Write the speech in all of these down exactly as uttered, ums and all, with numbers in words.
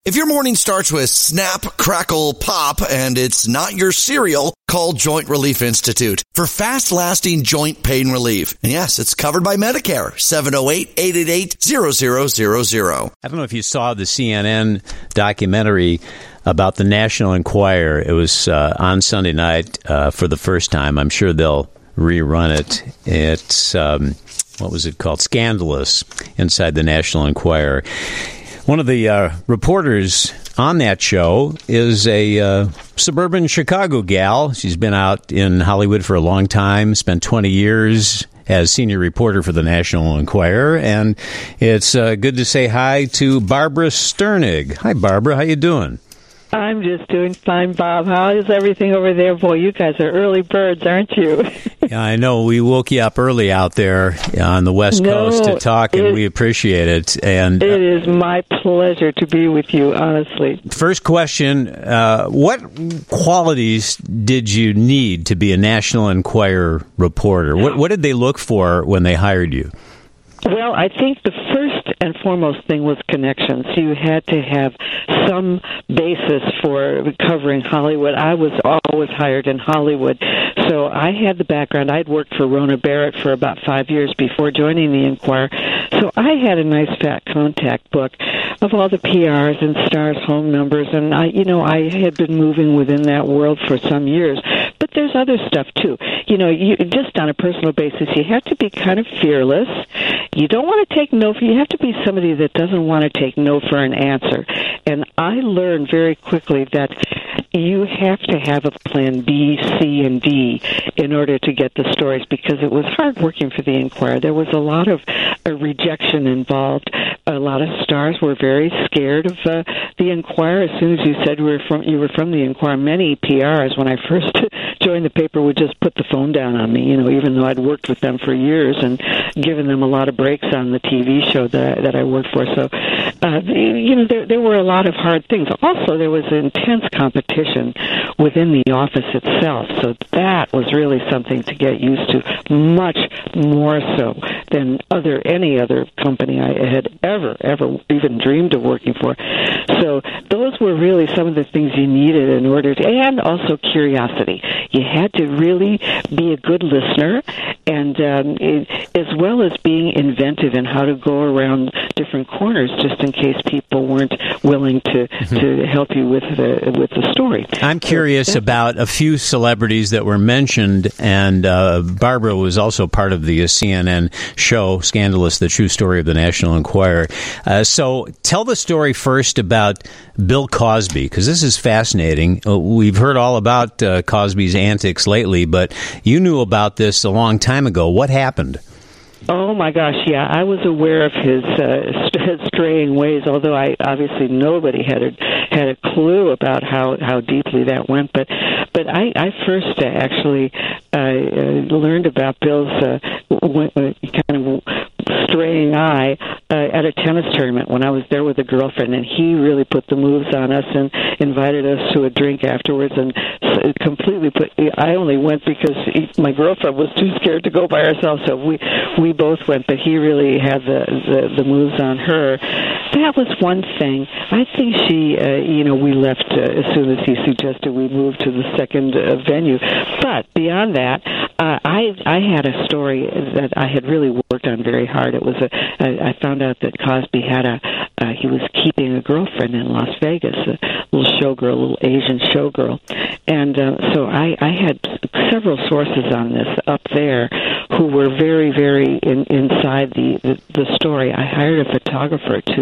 If your morning starts with snap, crackle, pop, and it's not your cereal, call Joint Relief Institute for fast-lasting joint pain relief. And yes, it's covered by Medicare. seven oh eight, eight eight eight, zero zero zero zero. I don't know if you saw the C N N documentary about the National Enquirer. It was uh, on Sunday night uh, for the first time. I'm sure they'll rerun it. It's, um, what was it called? Scandalous, inside the National Enquirer. One of the uh, reporters on that show is a uh, suburban Chicago gal. She's been out in Hollywood for a long time, spent twenty years as senior reporter for the National Enquirer, and it's uh, good to say hi to Barbara Sternig. Hi, Barbara. How you doing? I'm just doing fine, Bob. How is everything over there? Boy, you guys are early birds, aren't you? Yeah, I know. We woke you up early out there on the West no, Coast to talk, and it, we appreciate it. And it is my pleasure to be with you, honestly. First question, uh, what qualities did you need to be a National Enquirer reporter? What, what did they look for when they hired you? Well, I think the first and foremost thing was connections. You had to have some basis for covering Hollywood. I was always hired in Hollywood, so I had the background. I'd worked for Rona Barrett for about five years before joining the Enquirer, so I had a nice fat contact book of all the P Rs and stars' home numbers, and I, you know, I had been moving within that world for some years. But there's other stuff too. You know, you, just on a personal basis, you have to be kind of fearless. You don't want to take no for, you have to be somebody that doesn't want to take no for an answer. And I learned very quickly that you have to have a plan B, C, and D in order to get the stories, because it was hard working for the Enquirer. There was a lot of uh, rejection involved. A lot of stars were very scared of uh, the Enquirer. As soon as you said you were from you were from the Enquirer, many P Rs, when I first joined the paper, would just put the phone down on me, you know, even though I'd worked with them for years and given them a lot of breaks on the T V show that I, that I worked for. So, uh, you know, there, there were a lot of hard things. Also, there was intense competition within the office itself. So that was really something to get used to, much more so than other any other company I had ever, ever even dreamed of working for. So those were really some of the things you needed in order to, and also curiosity. You had to really be a good listener, and um, it, as well as being inventive in how to go around different corners, just in case people weren't willing to, mm-hmm. to help you with the with the story. I'm curious so, about a few celebrities that were mentioned, and uh, Barbara was also part of the C N N show Scandalous, the true story of the National Enquirer. Uh, so tell the story first about Bill Cosby, because this is fascinating. Uh, we've heard all about uh, Cosby's antics lately, but you knew about this a long time ago. What happened? Oh, my gosh, yeah. I was aware of his uh, st- straying ways, although I obviously nobody had a, had a clue about how, how deeply that went. But but I, I first uh, actually uh, uh, learned about Bill's uh, w- w- kind of straying eye uh, at a tennis tournament when I was there with a girlfriend, and he really put the moves on us and invited us to a drink afterwards, and completely put, I only went because he, my girlfriend was too scared to go by herself, so we we both went, but he really had the, the, the moves on her. That was one thing. I think she, uh, you know, we left uh, as soon as he suggested we move to the second uh, venue. But beyond that, uh, I I had a story that I had really worked on very hard. It was a, I, I found out that Cosby had a, uh, he was keeping a girlfriend in Las Vegas, a little showgirl, a little Asian showgirl. And uh, so I, I had several sources on this up there who were very, very in, inside the, the, the story. I hired a photographer to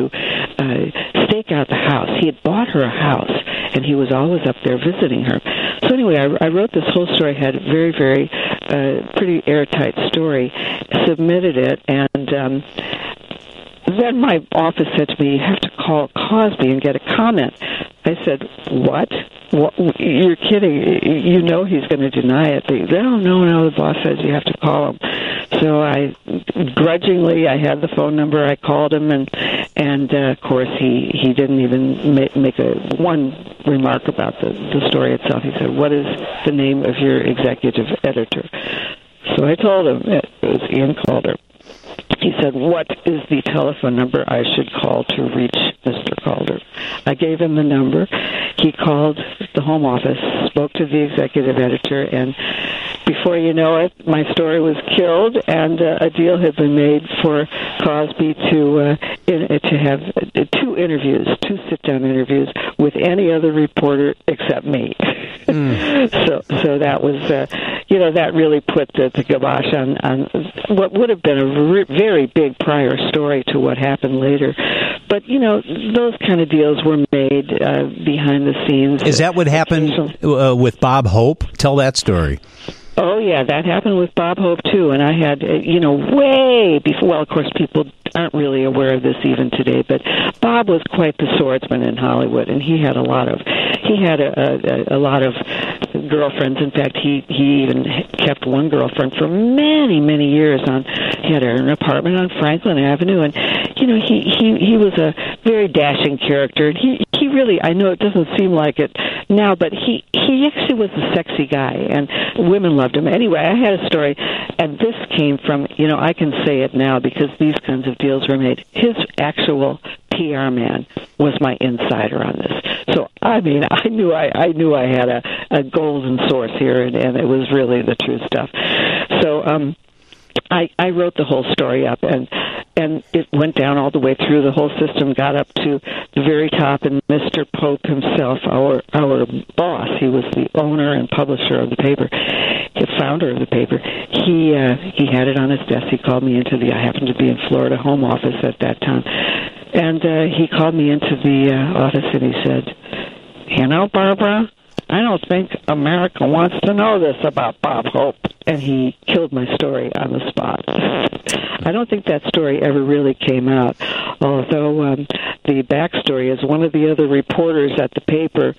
uh, stake out the house. He had bought her a house, and he was always up there visiting her. So anyway, I, I wrote this whole story, had a very, very uh, pretty airtight story, submitted it, and um, then my office said to me, you have to call Cosby and get a comment. I said, what? What? You're kidding. You know he's going to deny it. They, no, no, no, the boss says you have to call him. So I, grudgingly, I had the phone number. I called him, and, and uh, of course, he, he didn't even make, make a one remark about the, the story itself. He said, what is the name of your executive editor? So I told him it was Ian Calder. he said, "What is the telephone number I should call to reach Mister Calder?" I gave him the number. He called the Home Office, spoke to the executive editor, and before you know it, my story was killed, and uh, a deal had been made for Cosby to uh, in, to have uh, two interviews, two sit-down interviews with any other reporter except me. Mm. so, so that was, uh, you know, that really put the, the kibosh on, on what would have been a re- very big prior story to what happened later. But, you know, those kind of deals were made uh, behind the scenes. Is that what happened uh, with Bob Hope? Tell that story. Oh, yeah, that happened with Bob Hope, too. And I had, uh, you know, way before, well, of course, people aren't really aware of this even today, but Bob was quite the swordsman in Hollywood, and he had a lot of, he had a, a, a lot of girlfriends. In fact, he, he even kept one girlfriend for many, many years. On He had an apartment on Franklin Avenue, and, you know, he, he, he was a very dashing character. And he, he really, I know it doesn't seem like it now, but he, he actually was a sexy guy, and women loved him. Anyway, I had a story, and this came from, you know, I can say it now because these kinds of deals were made. His actual P R man was my insider on this. So, I mean, I knew I, I knew I had a, a golden source here, and, and it was really the true stuff. So, um, I, I wrote the whole story up, and and it went down all the way through. The whole system got up to the very top, and Mister Pope himself, our our boss, he was the owner and publisher of the paper, the founder of the paper. He uh, he had it on his desk. He called me into the. I happened to be in Florida Home Office at that time, and uh, he called me into the uh, office, and he said, "You know, Barbara, I don't think America wants to know this about Bob Hope." And he killed my story on the spot. I don't think that story ever really came out, although um, the backstory is one of the other reporters at the paper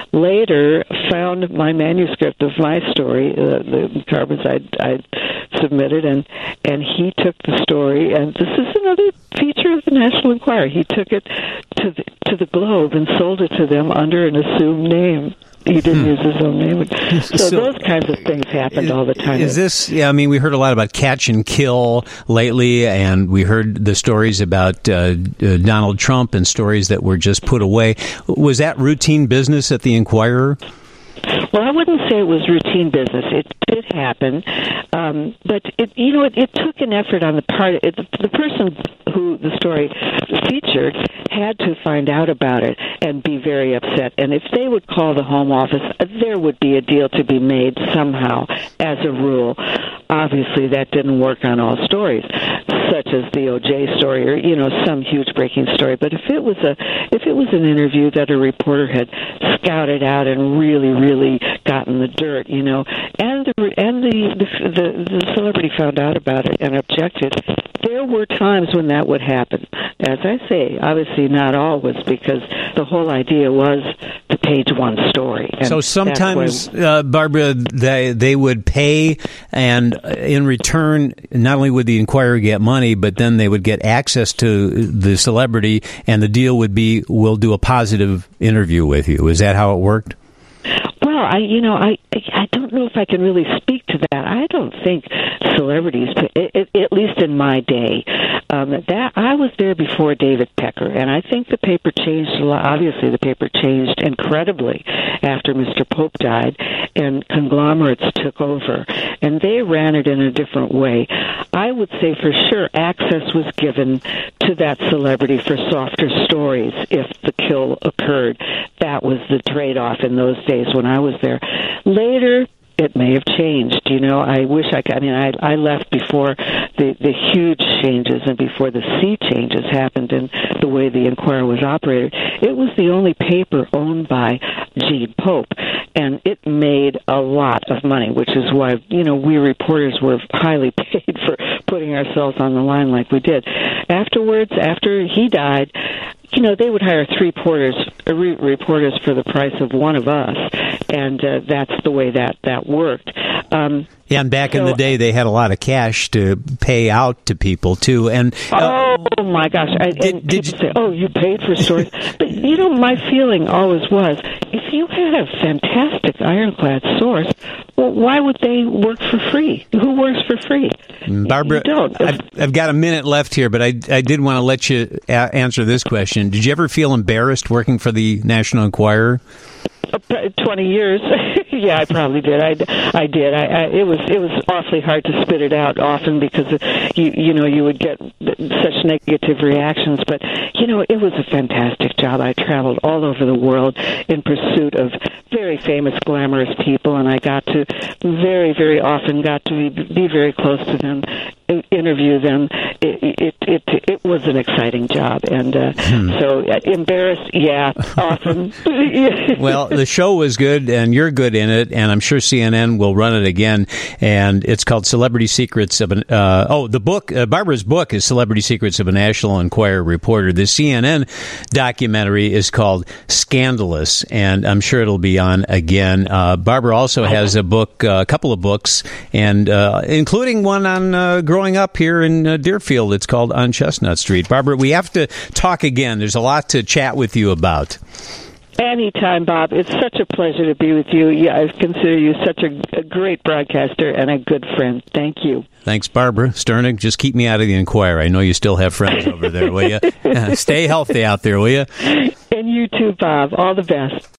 later found my manuscript of my story, uh, the carbons I'd, I'd submitted, and, and he took the story, and this is another feature of the National Enquirer. He took it to the, to the Globe and sold it to them under an assumed name. He didn't hmm. use his own name. So, so those kinds of things happened is, all the time. Is this, yeah, I mean, we heard a lot about catch and kill lately, and we heard the stories about uh, uh, Donald Trump and stories that were just put away. Was that routine business at the Enquirer? Well, I wouldn't say it was routine business. It did happen, um, but it, you know, it, it took an effort on the part of it, the, the person who the story featured had to find out about it and be very upset. And if they would call the Home Office, there would be a deal to be made somehow, as a rule. Obviously, that didn't work on all stories, such as the O J story or, you know, some huge breaking story. But if it was a if it was an interview that a reporter had scouted out and really, really gotten the dirt, you know, and the and the the, the, the celebrity found out about it and objected, there were times when that would happen. As I say, obviously not always, because the whole idea was the page one story. And so sometimes, uh, Barbara, they they would pay, and in return, not only would the Enquirer get money, but then they would get access to the celebrity, and the deal would be, we'll do a positive interview with you. Is that how it worked? Well, I, you know, I, I don't know if I can really speak to that. I don't think celebrities, at least in my day, um, that I was there before David Pecker, and I think the paper changed a lot. Obviously, the paper changed incredibly after Mister Pope died, and conglomerates took over, and they ran it in a different way. I would say for sure access was given to that celebrity for softer stories if the kill occurred. That was the trade-off in those days when I was there. Later, it may have changed. You know, I wish I could. I mean, I, I left before the, the huge changes and before the sea changes happened in the way the Enquirer was operated. It was the only paper owned by Gene Pope, and it made a lot of money, which is why, you know, we reporters were highly paid for putting ourselves on the line like we did. Afterwards, after he died, you know, they would hire three reporters, uh, re- reporters for the price of one of us, and uh, that's the way that, that worked. Um, yeah, and back so, in the day, they had a lot of cash to pay out to people, too. And uh, oh, my gosh. I, did, and did people you, say, oh, you paid for stories. But, you know, my feeling always was, if you had a fantastic ironclad source, well, why would they work for free? Who works for free? Barbara, you don't. I've, I've got a minute left here, but I, I did want to let you a- answer this question. Did you ever feel embarrassed working for the National Enquirer? Twenty years, yeah, I probably did. I, I did. I, I, it was it was awfully hard to spit it out often because you you know you would get such negative reactions. But you know it was a fantastic job. I traveled all over the world in pursuit of very famous, glamorous people, and I got to very very often got to be, be very close to them, interview them. It it it, it was an exciting job, and uh, hmm. so uh, embarrassed, yeah, often. Well, the show was good, and you're good in it, and I'm sure C N N will run it again. And it's called Celebrity Secrets of an. Uh, oh, the book, uh, Barbara's book is Celebrity Secrets of a National Enquirer Reporter. The C N N documentary is called Scandalous, and I'm sure it'll be on again. Uh, Barbara also has a book, uh, a couple of books, and uh, including one on uh, growing up here in uh, Deerfield. It's called On Chestnut Street. Barbara, we have to talk again. There's a lot to chat with you about. Anytime, Bob. It's such a pleasure to be with you. Yeah, I consider you such a, a great broadcaster and a good friend. Thank you. Thanks, Barbara Sternig. Just keep me out of the Enquirer. I know you still have friends over there, will you? Stay healthy out there, will you? And you too, Bob. All the best.